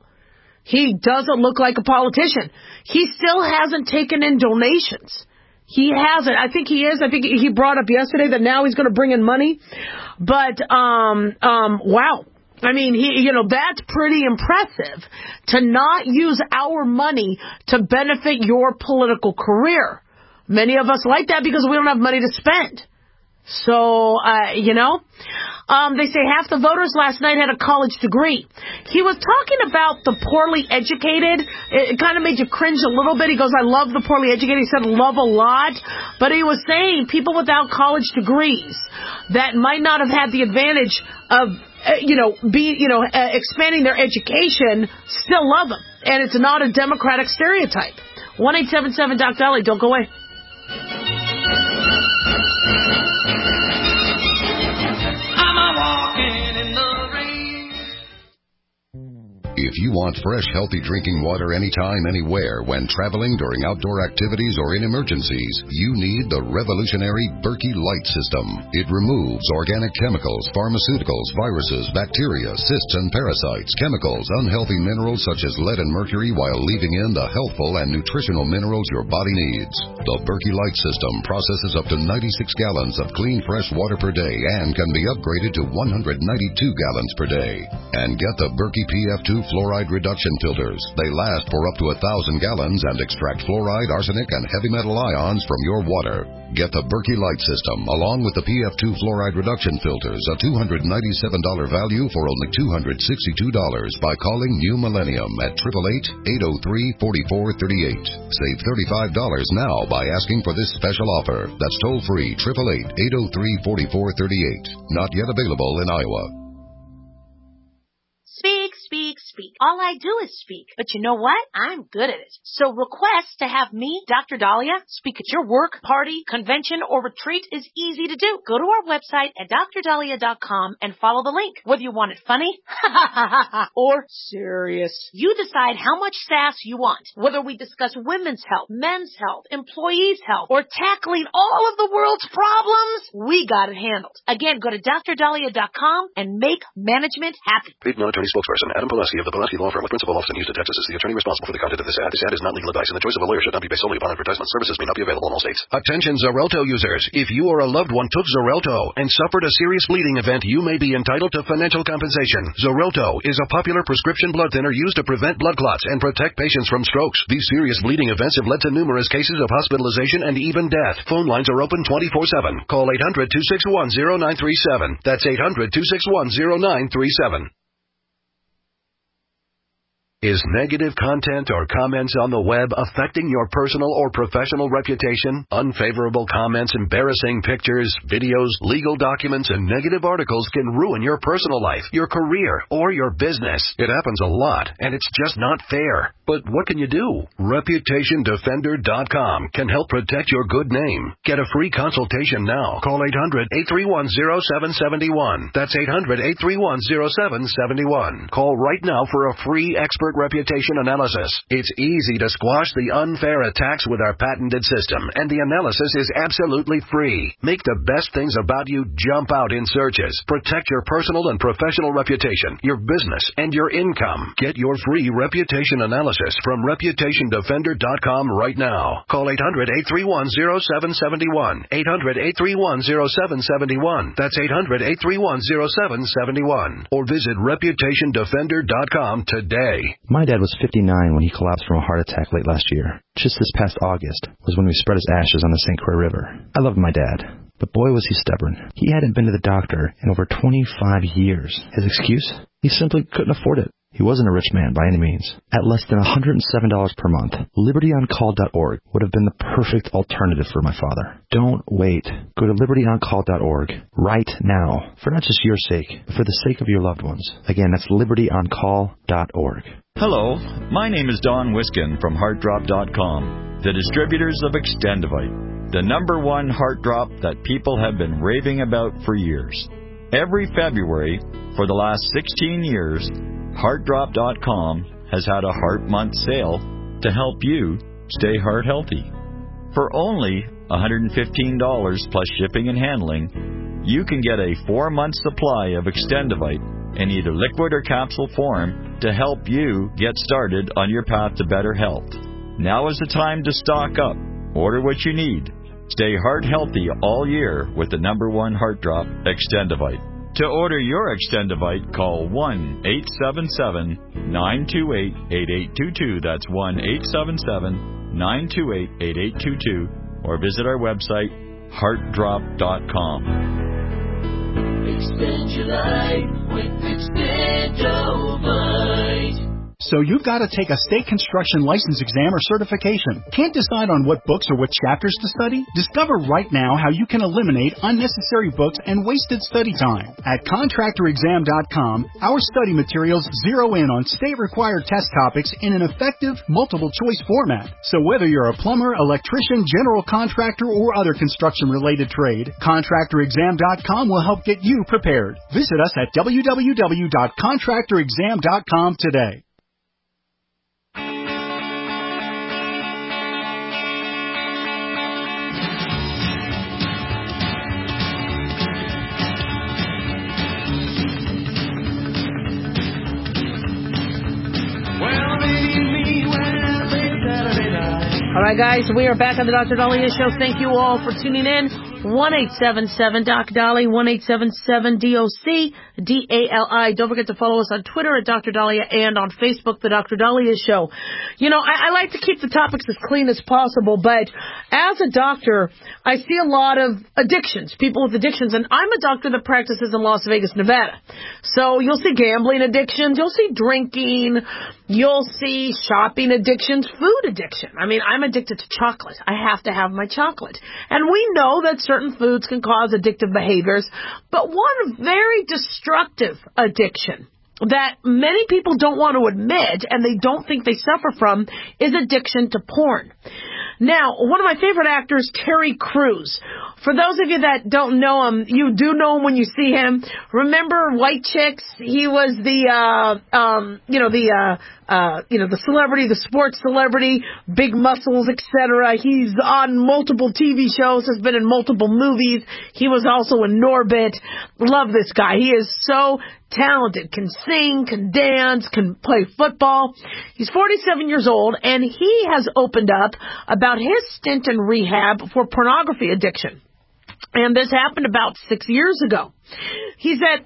He doesn't look like a politician. He still hasn't taken in donations. He hasn't. I think he is. I think he brought up yesterday that now he's going to bring in money. But, um, um, wow. I mean, he, you know, that's pretty impressive to not use our money to benefit your political career. Many of us like that because we don't have money to spend. So, uh, you know, um, they say half the voters last night had a college degree. He was talking about the poorly educated. It, it kind of made you cringe a little bit. He goes, I love the poorly educated. He said love a lot. But he was saying people without college degrees that might not have had the advantage of, uh, you know, be, you know, uh, expanding their education still love them. And it's not a Democratic stereotype. one eight seven seven Doc Dolly. Don't go away. If you want fresh, healthy drinking water anytime, anywhere, when traveling, during outdoor activities, or in emergencies, you need the revolutionary Berkey Light System. It removes organic chemicals, pharmaceuticals, viruses, bacteria, cysts and parasites, chemicals, unhealthy minerals such as lead and mercury, while leaving in the healthful and nutritional minerals your body needs. The Berkey Light System processes up to ninety-six gallons of clean, fresh water per day and can be upgraded to one hundred ninety-two gallons per day. And get the Berkey P F two fluoride reduction filters. They last for up to a thousand gallons and extract fluoride, arsenic, and heavy metal ions from your water. Get the Berkey Light System along with the P F two fluoride reduction filters, a two hundred ninety-seven dollars value for only two hundred sixty-two dollars by calling New Millennium at eight eight eight, eight oh three, four four three eight. Save thirty-five dollars now by asking for this special offer. That's toll free, eight eight eight, eight oh three, four four three eight. Not yet available in Iowa. Speak, speak, speak. All I do is speak. But you know what? I'm good at it. So request to have me, Doctor Dahlia, speak at your work, party, convention, or retreat is easy to do. Go to our website at dr dahlia dot com and follow the link. Whether you want it funny or serious, you decide how much sass you want. Whether we discuss women's health, men's health, employees' health, or tackling all of the world's problems, we got it handled. Again, go to dr dahlia dot com and make management happy. Paid non-attorney spokesperson Adam Pulaski of the Pulaski Law Firm with principal office in Houston, Texas is the attorney responsible for the content of this ad. This ad is not legal advice, and the choice of a lawyer should not be based solely upon advertisement. Services may not be available in all states. Attention Xarelto users. If you or a loved one took Xarelto and suffered a serious bleeding event, you may be entitled to financial compensation. Xarelto is a popular prescription blood thinner used to prevent blood clots and protect patients from strokes. These serious bleeding events have led to numerous cases of hospitalization and even death. Phone lines are open twenty-four seven. Call eight hundred, two six one, zero nine three seven. That's eight hundred, two six one, zero nine three seven. Is negative content or comments on the web affecting your personal or professional reputation? Unfavorable comments, embarrassing pictures, videos, legal documents, and negative articles can ruin your personal life, your career, or your business. It happens a lot, and it's just not fair. But what can you do? Reputation Defender dot com can help protect your good name. Get a free consultation now. Call eight hundred, eight three one, zero seven seven one. That's eight hundred, eight three one, zero seven seven one. Call right now for a free expert reputation analysis. It's easy to squash the unfair attacks with our patented system, and the analysis is absolutely free. Make the best things about you jump out in searches. Protect your personal and professional reputation, your business, and your income. Get your free reputation analysis from Reputation Defender dot com right now. Call eight hundred, eight three one, zero seven seven one. eight hundred, eight three one, zero seven seven one. That's eight hundred, eight three one, zero seven seven one. Or visit Reputation Defender dot com today. My dad was fifty-nine when he collapsed from a heart attack late last year. Just this past August was when we spread his ashes on the Saint Croix River. I loved my dad, but boy was he stubborn. He hadn't been to the doctor in over twenty-five years. His excuse? He simply couldn't afford it. He wasn't a rich man by any means. At less than one hundred seven dollars per month, liberty on call dot org would have been the perfect alternative for my father. Don't wait. Go to liberty on call dot org right now, for not just your sake, but for the sake of your loved ones. Again, that's liberty on call dot org. Hello, my name is Don Wiskin from heart drop dot com, the distributors of Extendivite, the number one heart drop that people have been raving about for years. Every February, for the last sixteen years, heart drop dot com has had a Heart Month sale to help you stay heart healthy. For only one hundred fifteen dollars plus shipping and handling, you can get a four-month supply of Extendivite in either liquid or capsule form to help you get started on your path to better health. Now is the time to stock up. Order what you need. Stay heart healthy all year with the number one heart drop, Extendivite. To order your Extendivite, call one eight seven seven, nine two eight, eight eight two two. That's one eight seven seven, nine two eight, eight eight two two. Or visit our website, heart drop dot com. Extend your life with Extendovite. So you've got to take a state construction license exam or certification. Can't decide on what books or what chapters to study? Discover right now how you can eliminate unnecessary books and wasted study time. At contractor exam dot com, our study materials zero in on state-required test topics in an effective, multiple-choice format. So whether you're a plumber, electrician, general contractor, or other construction-related trade, contractor exam dot com will help get you prepared. Visit us at w w w dot contractor exam dot com today. All right, guys, we are back on the Doctor Dahlia Show. Thank you all for tuning in. one eight seven seven Doc Dolly, one eight seven seven D O C D A L I. Don't forget to follow us on Twitter at Doctor Dahlia and on Facebook, The Doctor Dahlia Show. You know, I, I like to keep the topics as clean as possible, but as a doctor, I see a lot of addictions, people with addictions, and I'm a doctor that practices in Las Vegas, Nevada. So you'll see gambling addictions, you'll see drinking, you'll see shopping addictions, food addiction. I mean, I'm addicted to chocolate. I have to have my chocolate. And we know that certain foods can cause addictive behaviors, but one very destructive addiction that many people don't want to admit and they don't think they suffer from is addiction to porn. Now, one of my favorite actors, Terry Crews. For those of you that don't know him, you do know him when you see him. Remember White Chicks? He was the, uh, um, you know, the, uh, uh, you know, the celebrity, the sports celebrity, big muscles, et cetera. He's on multiple T V shows, has been in multiple movies. He was also in Norbit. Love this guy. He is so talented, can sing, can dance, can play football. He's forty-seven years old, and he has opened up about his stint in rehab for pornography addiction. And this happened about six years ago. He said,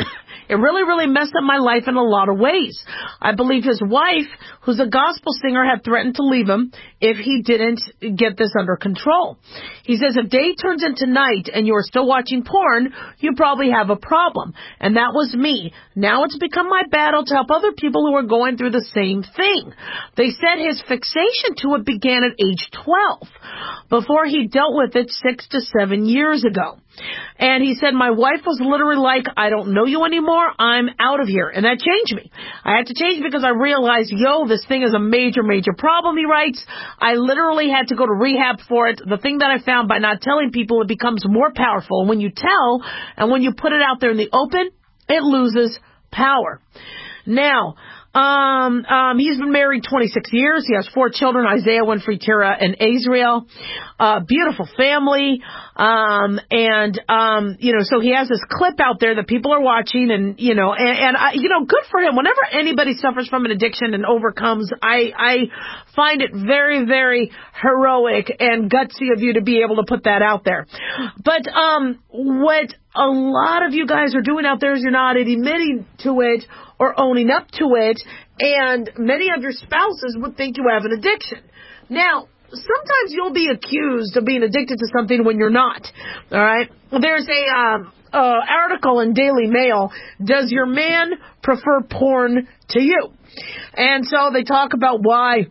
it really, really messed up my life in a lot of ways. I believe his wife, who's a gospel singer, had threatened to leave him if he didn't get this under control. He says, if day turns into night and you're still watching porn, you probably have a problem. And that was me. Now it's become my battle to help other people who are going through the same thing. They said his fixation to it began at age twelve, before he dealt with it six to seven years ago. And he said, my wife was literally like, I don't know you anymore. I'm out of here. And that changed me. I had to change because I realized, yo, this thing is a major, major problem, he writes. I literally had to go to rehab for it. The thing that I found by not telling people, it becomes more powerful. And when you tell and when you put it out there in the open, it loses power. Now, Um, um, he's been married twenty-six years. He has four children, Isaiah, Winfrey, Tara, and Azriel. Uh, beautiful family. Um, and, um, you know, so he has this clip out there that people are watching and, you know, and, and I, you know, good for him. Whenever anybody suffers from an addiction and overcomes, I, I find it very, very heroic and gutsy of you to be able to put that out there. But, um, what a lot of you guys are doing out there is you're not admitting to it or owning up to it, and many of your spouses would think you have an addiction. Now, sometimes you'll be accused of being addicted to something when you're not, all right? There's a um, uh, article in Daily Mail, does your man prefer porn to you? And so they talk about why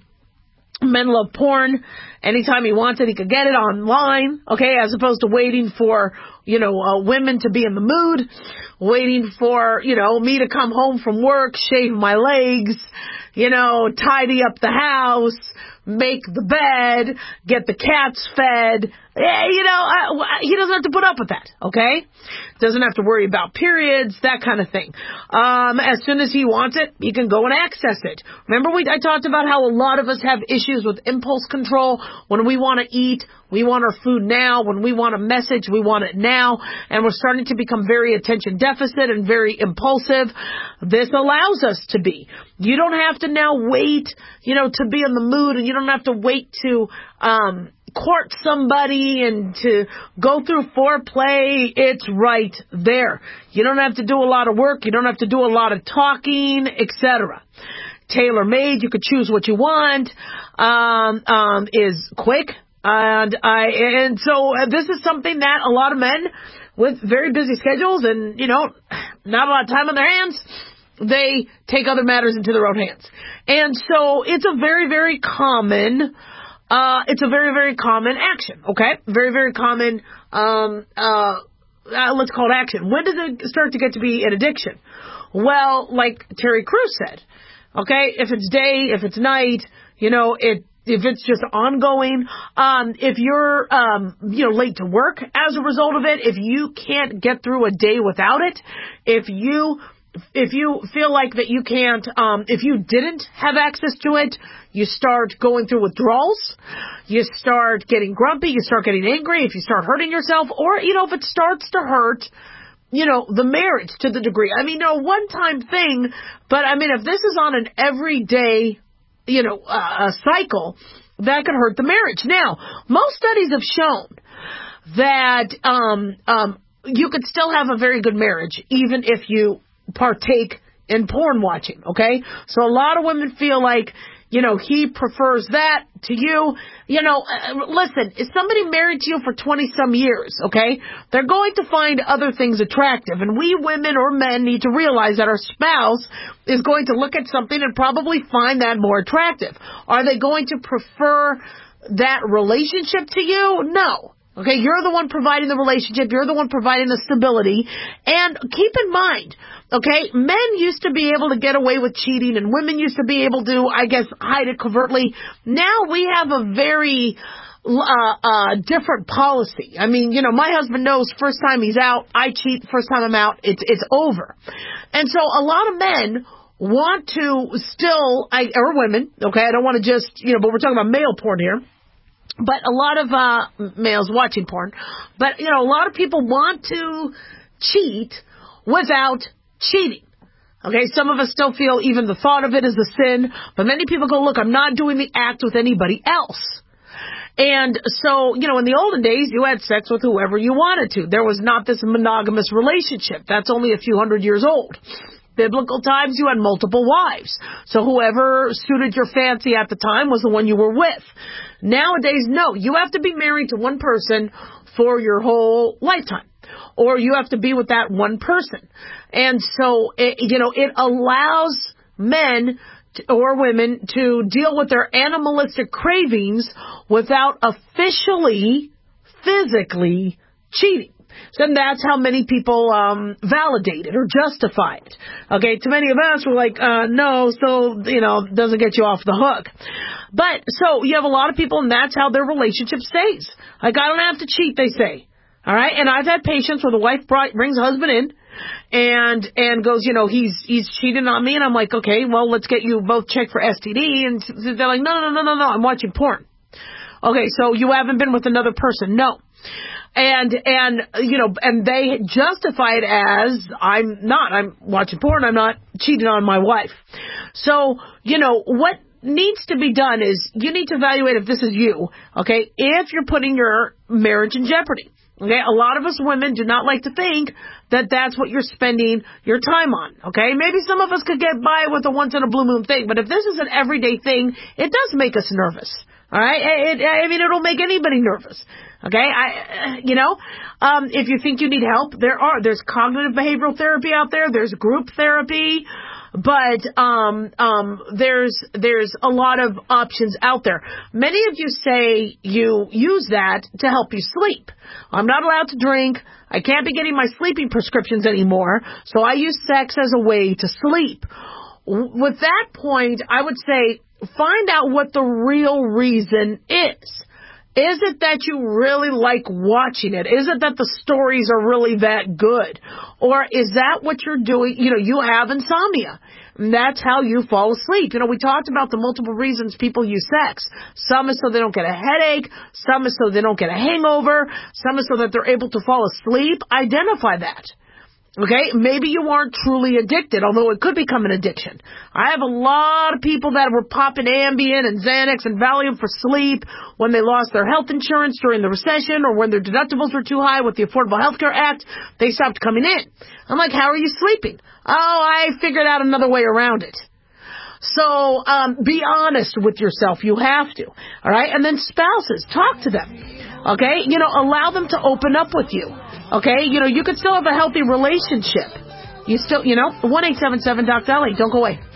men love porn. Anytime he wants it, he could get it online, okay, as opposed to waiting for, you know, uh, women to be in the mood, waiting for, you know, me to come home from work, shave my legs, you know, tidy up the house, make the bed, get the cats fed. Yeah, you know, uh, he doesn't have to put up with that, okay? Doesn't have to worry about periods, that kind of thing. Um, as soon as he wants it, he can go and access it. Remember we I talked about how a lot of us have issues with impulse control. When we want to eat, we want our food now. When we want a message, we want it now. And we're starting to become very attention deficit and very impulsive. This allows us to be. You don't have to now wait, you know, to be in the mood, and you don't have to wait to, um, court somebody and to go through foreplay. It's right there. You don't have to do a lot of work. You don't have to do a lot of talking, et cetera. Tailor-made. You could choose what you want. Um, um, is quick. And I, and so this is something that a lot of men with very busy schedules and, you know, not a lot of time on their hands, they take other matters into their own hands. And so it's a very, very common Uh, it's a very, very common action, okay? Very, very common, um, uh, uh, let's call it action. When does it start to get to be an addiction? Well, like Terry Crews said, okay, if it's day, if it's night, you know, it, if it's just ongoing, um, if you're, um, you know, late to work as a result of it, if you can't get through a day without it, if you, if you feel like that you can't, um, if you didn't have access to it, you start going through withdrawals, you start getting grumpy, you start getting angry, if you start hurting yourself, or, you know, if it starts to hurt, you know, the marriage to the degree. I mean, no one-time thing, but I mean, if this is on an everyday, you know, uh, cycle, that could hurt the marriage. Now, most studies have shown that um, um, you could still have a very good marriage even if you partake in porn watching, okay? So a lot of women feel like, you know, he prefers that to you. You know, uh, listen, is somebody married to you for twenty-some years, okay? They're going to find other things attractive. And we women or men need to realize that our spouse is going to look at something and probably find that more attractive. Are they going to prefer that relationship to you? No. Okay, you're the one providing the relationship. You're the one providing the stability. And keep in mind, okay, men used to be able to get away with cheating and women used to be able to, I guess, hide it covertly. Now we have a very uh, uh, different policy. I mean, you know, my husband knows first time he's out, I cheat, first time I'm out, it's, it's over. And so a lot of men want to still, I, or women, okay, I don't want to just, you know, but we're talking about male porn here. But a lot of uh males watching porn. But, you know, a lot of people want to cheat without cheating. Okay, some of us still feel even the thought of it is a sin. But many people go, look, I'm not doing the act with anybody else. And so, you know, in the olden days, you had sex with whoever you wanted to. There was not this monogamous relationship. That's only a few hundred years old. Biblical times, you had multiple wives. So whoever suited your fancy at the time was the one you were with. Nowadays, no. You have to be married to one person for your whole lifetime. Or you have to be with that one person. And so, it, you know, it allows men to, or women to deal with their animalistic cravings without officially, physically cheating. Then that's how many people um validate it or justify it. Okay, to many of us, we're like, uh, no, so, you know, doesn't get you off the hook. But, so, you have a lot of people, and that's how their relationship stays. Like, I don't have to cheat, they say. All right, and I've had patients where the wife brought, brings husband in and and goes, you know, he's he's cheating on me, and I'm like, okay, well, let's get you both checked for S T D, and they're like, no, no, no, no, no, I'm watching porn. Okay, so you haven't been with another person? No. And, and, you know, and they justify it as, I'm not, I'm watching porn, I'm not cheating on my wife. So, you know, what needs to be done is you need to evaluate if this is you, okay, if you're putting your marriage in jeopardy. Okay, a lot of us women do not like to think that that's what you're spending your time on, okay? Maybe some of us could get by with a once-in-a-blue moon thing, but if this is an everyday thing, it does make us nervous, all right? It, I mean, it'll make anybody nervous, okay? I, you know, um, if you think you need help, there are. There's cognitive behavioral therapy out there. There's group therapy. But um, um, there's there's a lot of options out there. Many of you say you use that to help you sleep. I'm not allowed to drink. I can't be getting my sleeping prescriptions anymore. So I use sex as a way to sleep. With that point, I would say find out what the real reason is. Is it that you really like watching it? Is it that the stories are really that good? Or is that what you're doing? You know, you have insomnia. And that's how you fall asleep. You know, we talked about the multiple reasons people use sex. Some is so they don't get a headache. Some is so they don't get a hangover. Some is so that they're able to fall asleep. Identify that. Okay, maybe you aren't truly addicted, although it could become an addiction. I have a lot of people that were popping Ambien and Xanax and Valium for sleep when they lost their health insurance during the recession or when their deductibles were too high with the Affordable Health Care Act. They stopped coming in. I'm like, how are you sleeping? Oh, I figured out another way around it. So um, be honest with yourself. You have to. All right, and then spouses, talk to them. Okay, you know, allow them to open up with you. Okay, you know, you could still have a healthy relationship. You still, you know, one eight seven seven Doc Dolly. Don't go away.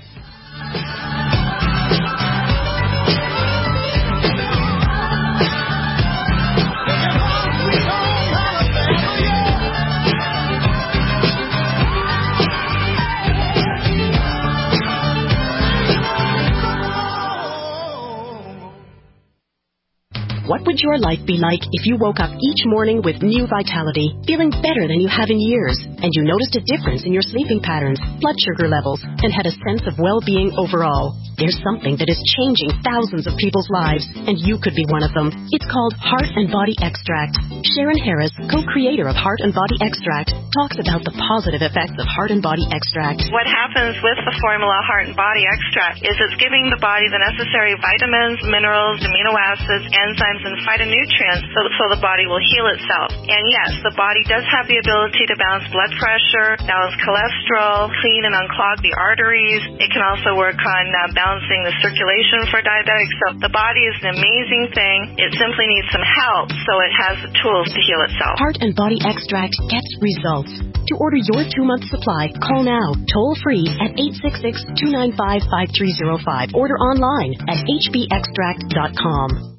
What would your life be like if you woke up each morning with new vitality, feeling better than you have in years, and you noticed a difference in your sleeping patterns, blood sugar levels, and had a sense of well-being overall? There's something that is changing thousands of people's lives, and you could be one of them. It's called Heart and Body Extract. Sharon Harris, co-creator of Heart and Body Extract, talks about the positive effects of Heart and Body Extract. What happens with the formula Heart and Body Extract is it's giving the body the necessary vitamins, minerals, amino acids, enzymes, and phytonutrients so, so the body will heal itself. And yes, the body does have the ability to balance blood pressure, balance cholesterol, clean and unclog the arteries. It can also work on uh, balancing the circulation for diabetics. So the body is an amazing thing. It simply needs some help so it has the tools to heal itself. Heart and Body Extract gets results. To order your two-month supply, call now, toll-free at eight six six, two nine five, five three zero five. Order online at h b extract dot com.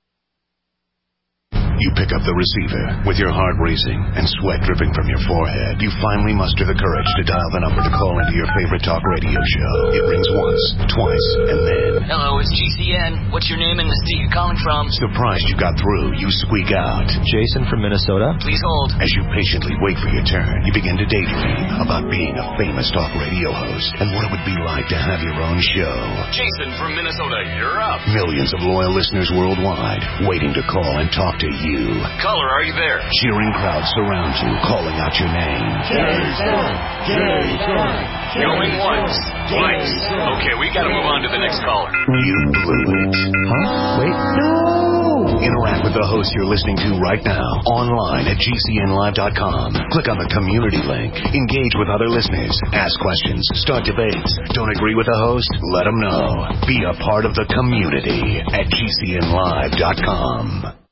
You pick up the receiver with your heart racing and sweat dripping from your forehead. You finally muster the courage to dial the number to call into your favorite talk radio show. It rings once, twice, and then... Hello, it's G C N. What's your name and the state you're calling from? Surprised you got through, you squeak out. Jason from Minnesota. Please hold. As you patiently wait for your turn, you begin to daydream about being a famous talk radio host and what it would be like to have your own show. Jason from Minnesota, you're up. Millions of loyal listeners worldwide waiting to call and talk to you. Caller, are you there? Cheering crowds surround you, calling out your name. Jason! Jason! Going once, twice. Okay, we gotta move on to the next caller. You blew it. Huh? Wait. No! Interact with the host you're listening to right now, online at G C N live dot com. Click on the community link. Engage with other listeners. Ask questions. Start debates. Don't agree with the host? Let them know. Be a part of the community at G C N live dot com.